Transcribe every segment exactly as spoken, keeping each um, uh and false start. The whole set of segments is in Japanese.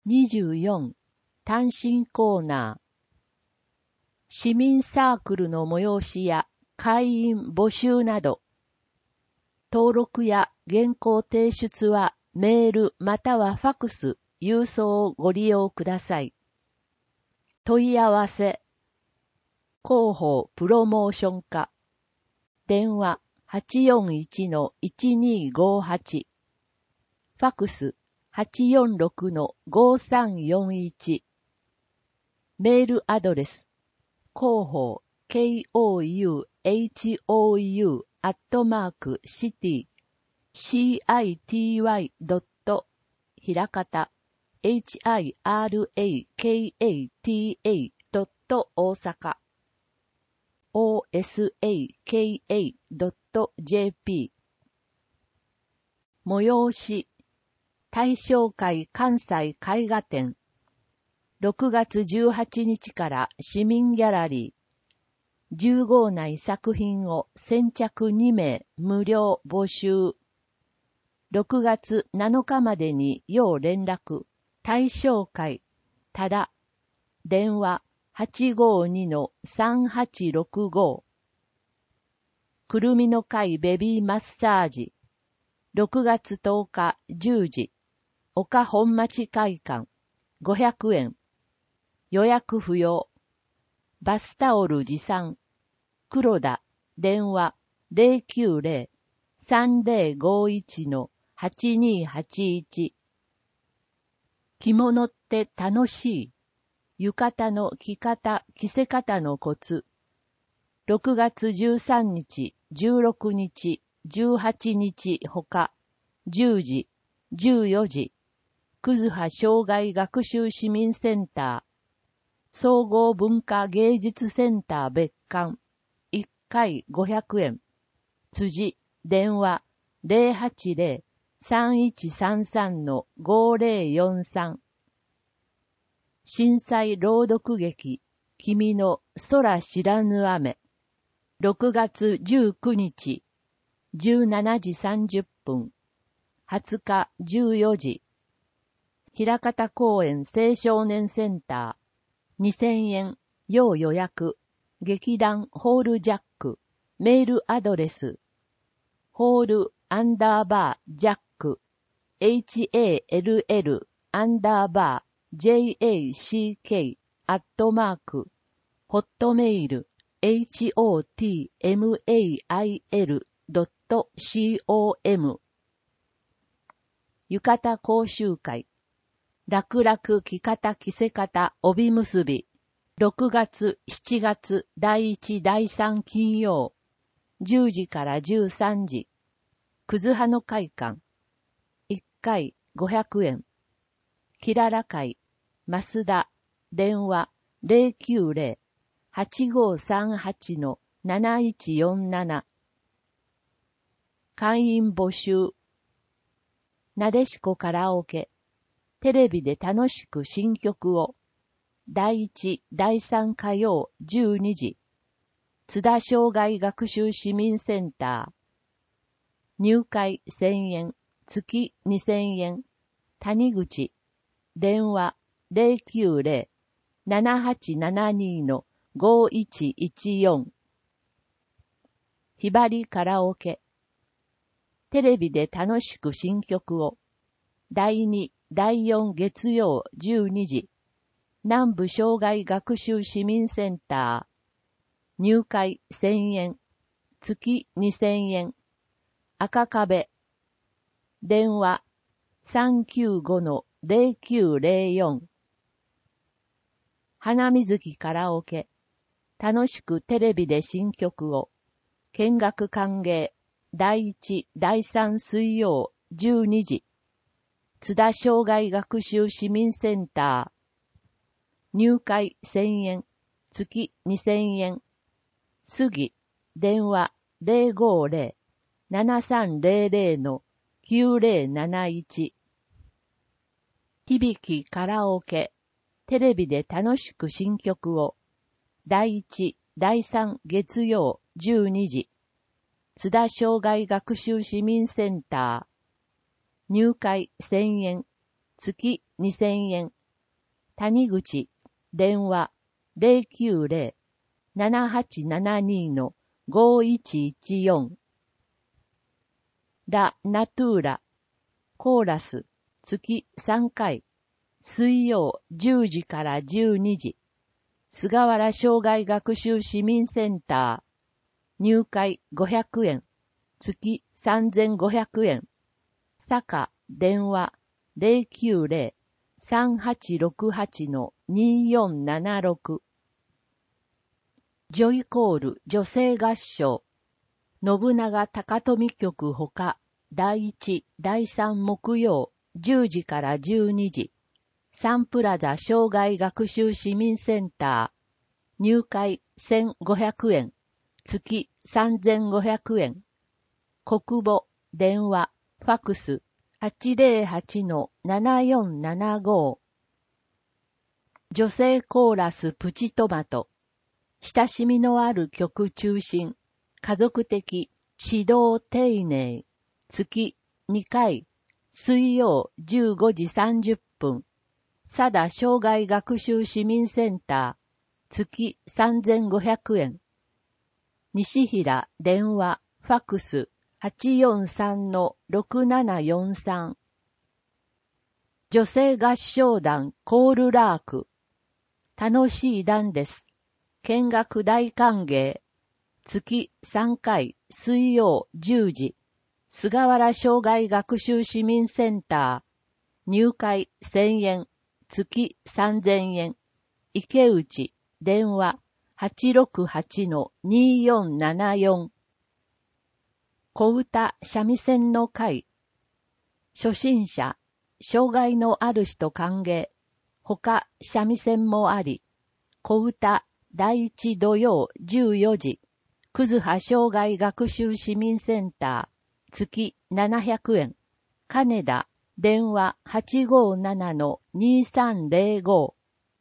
にじゅうよん、単身コーナー。市民サークルの催しや会員募集など、登録や原稿提出はメールまたはファクス、郵送をご利用ください。問い合わせ、広報プロモーション課、電話 はちよんいちのいちにごはち、ファクス はちよんろくのごさんよんいち、メールアドレス、広報 ケーオーユーエイチオーユー アットマークシティ シーアイティーワイ ドットひらかた エイチアイアールエーケーエーティーエー ドット大阪 オーエスエーケーエー ドットジェーピー 催し大正会関西絵画展ろくがつじゅうはちにちから市民ギャラリーじゅう号内作品を先着にめい無料募集。ろくがつなのかまでに要連絡。大正会。ただ。電話 はちごにのさんはちろくご。くるみの会ベビーマッサージ。ろくがつとおかじゅうじ。岡本町会館。ごひゃくえん。予約不要。バスタオル持参。黒田。電話 ゼロきゅうゼロ さんゼロごいちのはちにはちいち。着物って楽しい。浴衣の着方、着せ方のコツ。ろくがつじゅうさんにち、じゅうろくにち、じゅうはちにちほか、じゅうじ、じゅうよじ。くずは障害学習市民センター。総合文化芸術センター別館。いっかいごひゃくえん。辻、電話 ゼロはちゼロ さんいちさんさんのごゼロよんさん。震災朗読劇、君の空知らぬ雨。ろくがつじゅうくにち、じゅうしちじさんじゅっぷん。はつかじゅうよじ。枚方公園青少年センター。にせんえん、要予約。劇団ホールジャック。メールアドレス。ホールアンダーバージャック。エイチエーエルエル アンダーバー ジェイエーシーケー アットマーク。ホットメール エイチオーティーエムエーアイエル ドットコム。浴衣講習会。楽々着方着せ方帯結び。ろくがつ、しちがつ、だいいち、だいさん金曜。じゅうじからじゅうさんじ。くずはの会館。いっかいごひゃくえん。きらら会。増田。電話 ゼロきゅうゼロ はちごさんはちのなないちよんなな。会員募集。なでしこカラオケ。テレビで楽しく新曲を。だいいち、だいさん火曜じゅうにじ。津田障害学習市民センター。入会せんえん、月にせんえん。谷口。電話 ゼロきゅうゼロ ななはちななにのごいちいちよん。ひばりカラオケ。テレビで楽しく新曲を。だいに、だいよん月曜じゅうにじ。南部障害学習市民センター。入会せんえん。月にせんえん。赤壁。電話 さんきゅうごのゼロきゅうゼロよん。花水木カラオケ。楽しくテレビで新曲を。見学歓迎。だいいち、だいさん水曜じゅうにじ。津田障害学習市民センター。入会せんえん。月にせんえん。杉。電話 ゼロごゼロ ななさんゼロゼロのきゅうゼロなないち。響カラオケ。テレビで楽しく新曲を。だいいち、だいさん月曜じゅうにじ。津田障害学習市民センター。入会せんえん。月にせんえん。 谷口、電話 ゼロきゅうゼロ ななはちななに ごいちいちよん。ラ・ナトゥーラ、コーラス、月さんかい、水曜じゅうじからじゅうにじ、菅原障害学習市民センター、入会ごひゃくえん、月さんぜんごひゃくえん、坂、電話ゼロきゅうゼロ さんはちろくはち によんななろく。ジョイコール女性合唱、信長高富局ほか、だいいち、だいさん木曜じゅうじからじゅうにじ、サンプラザ障害学習市民センター、入会せんごひゃくえん、月さんぜんごひゃくえん、国母、電話、ファクス、はちゼロはち ななよんななご。女性コーラスプチトマト、親しみのある曲中心、家族的、指導丁寧、月にかい、水曜じゅうごじさんじゅっぷん、佐田障害学習市民センター、月さんぜんごひゃくえん、西平、電話、ファクス、はちよんさん ろくななよんさん。女性合唱団コールラーク、楽しい団です。見学大歓迎。月さんかい、水曜じゅうじ、菅原障害学習市民センター、入会せんえん、月さんぜんえん、池内、電話はちろくはち によんななよん。小歌三味線の会、初心者、障害のある人歓迎、他三味線もあり、小歌だいいち土曜じゅうよじ、くずは障害学習市民センター、月ななひゃくえん、金田、電話はちごなな にさんゼロご。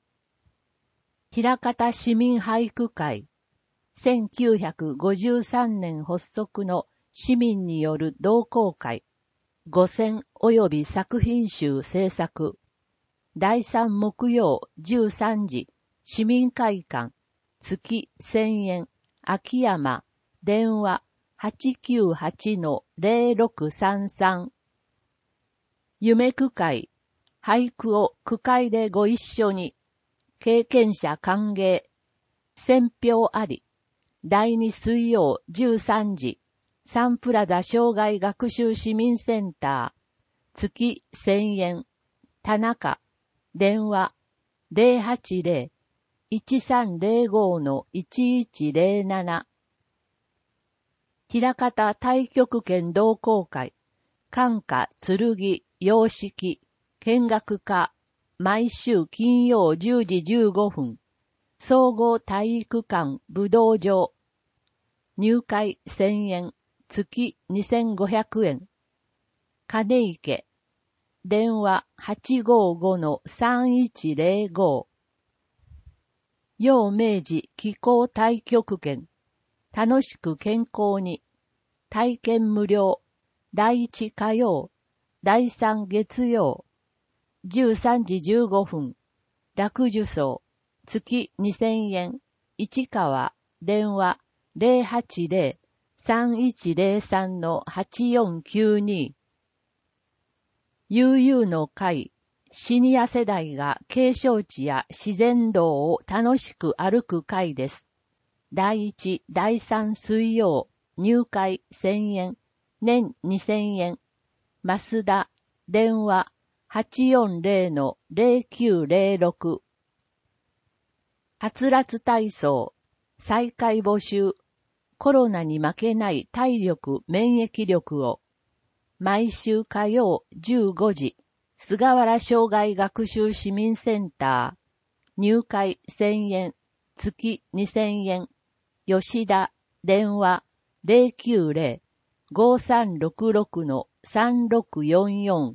枚方市民俳句会、せんきゅうひゃくごじゅうさんねん発足の市民による同好会、五選及び作品集制作、だいさん木曜じゅうさんじ、市民会館、月せんえん、秋山、電話はちきゅうはち ゼロろくさんさん。夢句会、俳句を句会でご一緒に、経験者歓迎、選票あり、だいに水曜じゅうさんじ、サンプラザ障害学習市民センター、月せんえん、田中、電話ゼロはちゼロ いちさんゼロご いちいちゼロなな。枚方太極拳同好会、関下剣洋式見学科、毎週金曜じゅうじじゅうごふん、総合体育館武道場、入会せんえん、月にせんごひゃくえん、金池、電話はちごご さんいちゼロご。陽明治気候太極拳、楽しく健康に、体験無料、だいいち火曜、だいさん月曜、じゅうさんじじゅうごふん、楽受賞、月にせんえん、市川、電話ゼロはちゼロ さんいちゼロさん はちよんきゅうに。悠々の会、シニア世代が景勝地や自然道を楽しく歩く会です。だいいち、だいさん水曜、入会せんえん、年にせんえん、増田、電話はちよんゼロ ゼロきゅうゼロろく。はつらつ体操、再開募集、コロナに負けない体力免疫力を、毎週火曜じゅうごじ、菅原障害学習市民センター、入会せんえん、月にせんえん、吉田、電話ゼロきゅうゼロ ごさんろくろく さんろくよんよん。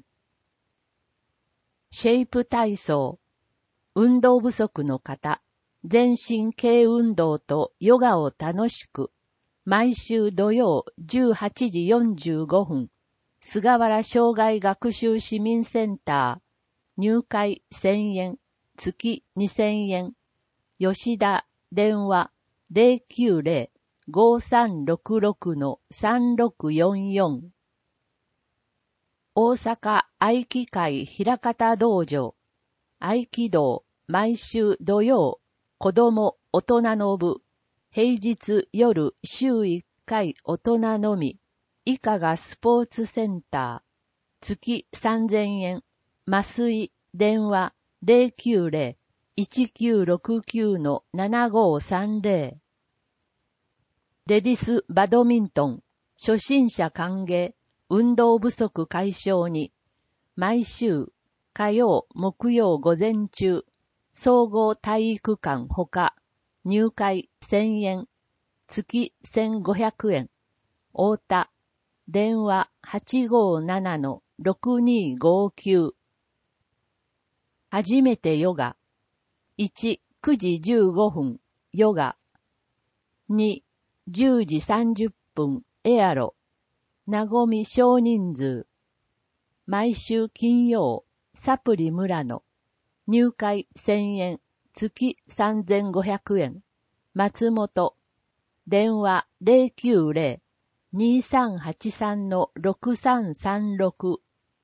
シェイプ体操、運動不足の方、全身軽運動とヨガを楽しく、毎週土曜じゅうはちじよんじゅうごふん、菅原障害学習市民センター、入会せんえん、 月にせんえん。吉田、電話 ゼロきゅうゼロ ごさんろくろく さんろくよんよん。大阪合気会枚方道場。合気道、毎週土曜、子供、大人の部。平日夜週いっかい大人のみ。以下がスポーツセンター。月さんぜんえん。麻酔、電話 ゼロきゅうゼロ いちきゅうろくきゅう ななごさんゼロ。レディスバドミントン、初心者歓迎、運動不足解消に、毎週、火曜、木曜午前中、総合体育館ほか、入会せんえん、月せんごひゃくえん、太田、電話 はちごーななのろくにーごーきゅう。初めてヨガ。いち、くじじゅうごふん、ヨガ。に、じゅうじさんじゅっぷん、エアロ。なごみ少人数。毎週金曜、サプリ村野。入会せんえん、月さんぜんごひゃくえん。松本。電話 ゼロきゅうゼロ にさんはちさんのろくさんさんろく。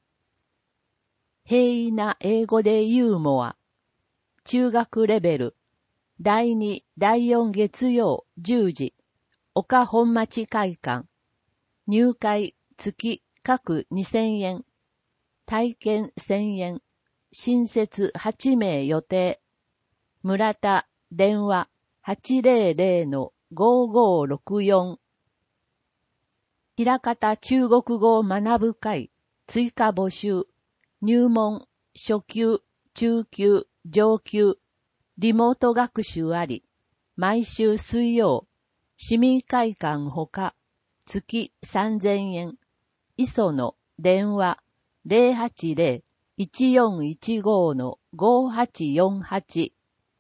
平易な英語でユーモア。中学レベル。だいに、だいよん月曜じゅうじ。岡本町会館。入会月各にせんえん。体験せんえん。新設はちめい予定。村田、電話 はちぜろぜろのごーごーろくよん。枚方中国語を学ぶ会、追加募集。入門、初級、中級、上級。リモート学習あり。毎週水曜。市民会館ほか。月さんぜんえん。磯野、電話 ゼロはちゼロ いちよんいちごのごはちよんはち。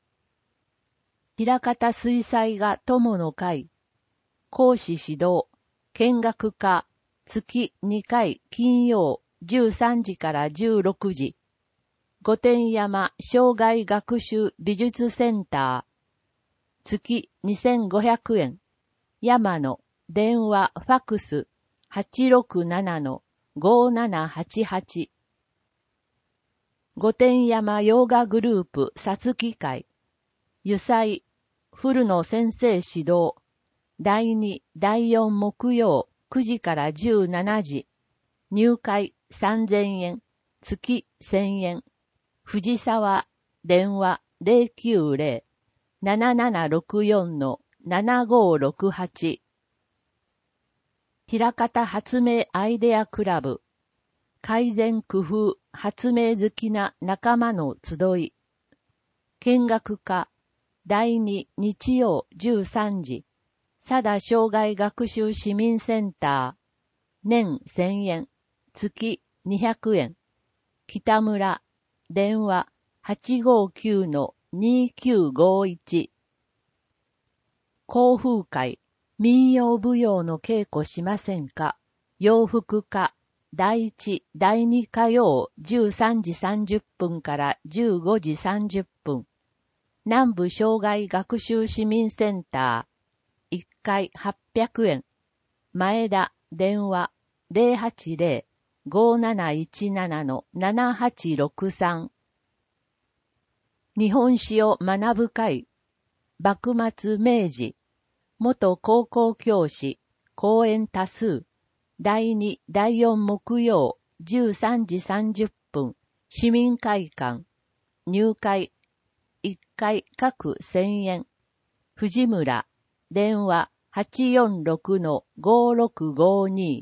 枚方水彩画友の会。講師指導。見学科。月にかい金曜じゅうさんじからじゅうろくじ。御殿山生涯学習美術センター。月にせんごひゃくえん。山野。電話ファックス はちろくななのごーななはちはち。御殿山ヨガグループさつき会。油彩。古野先生指導。だいに、だいよん木曜くじからじゅうしちじ。入会さんぜんえん。月せんえん。藤沢。電話 ゼロきゅうゼロ ななななろくよんのななごーろくはち。枚方発明アイデアクラブ。改善工夫、発明好きな仲間の集い。見学科。だいに日曜じゅうさんじ。佐田障害学習市民センター。年せんえん。月にひゃくえん。北村。電話 はちごーきゅうのにきゅうごいち。興風会。民謡舞踊の稽古しませんか。洋服科。だいいち、だいに火曜じゅうさんじさんじゅっぷんからじゅうごじさんじゅっぷん。南部障害学習市民センター。いっかいはっぴゃくえん。前田、電話 ゼロはちゼロ ごーなないちななのななはちろくさん。日本史を学ぶ会。幕末明治。元高校教師。講演多数。だいに、だいよん木曜じゅうさんじさんじゅっぷん。市民会館。入会。いっかい各せんえん。藤村。電話 はちよんろくのごーろくごーに。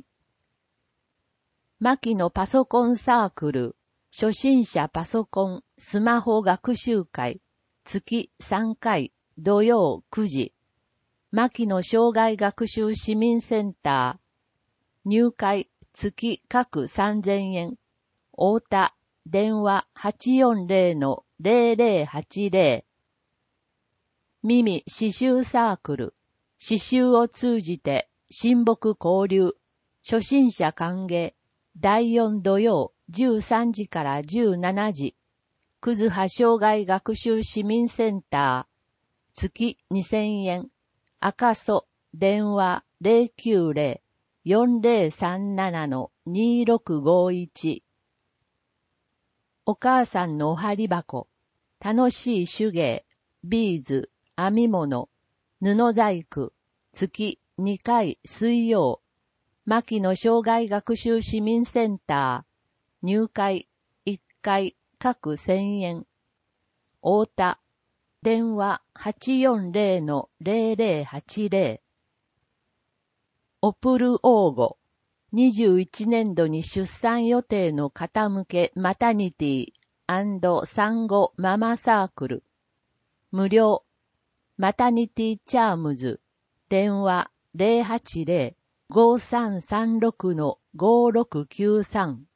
牧野パソコンサークル。初心者パソコンスマホ学習会。月さんかい土曜くじ。牧野障害学習市民センター。入会月各さんぜんえん。太田。電話 はちよんゼロのゼロゼロはちゼロ。耳刺繍サークル。刺繍を通じて親睦交流。初心者歓迎。だいよん土曜じゅうさんじからじゅうしちじ。 クズハ障害学習市民センター、月にせんえん、赤楚、電話 ゼロきゅうゼロ よんゼロさんなな にろくごいち。お母さんのおはり箱、楽しい手芸、ビーズ、編み物、布細工、月にかい水曜、牧野障害学習市民センター、入会いっかい各せんえん。太田、電話 はちよんゼロ のゼロゼロはちゼロ。オプル応募、にじゅういちねんどに出産予定の方向けマタニティ&産後ママサークル。無料。マタニティチャームズ。電話 ゼロはちゼロ ごさんさんろく ごろくきゅうさん。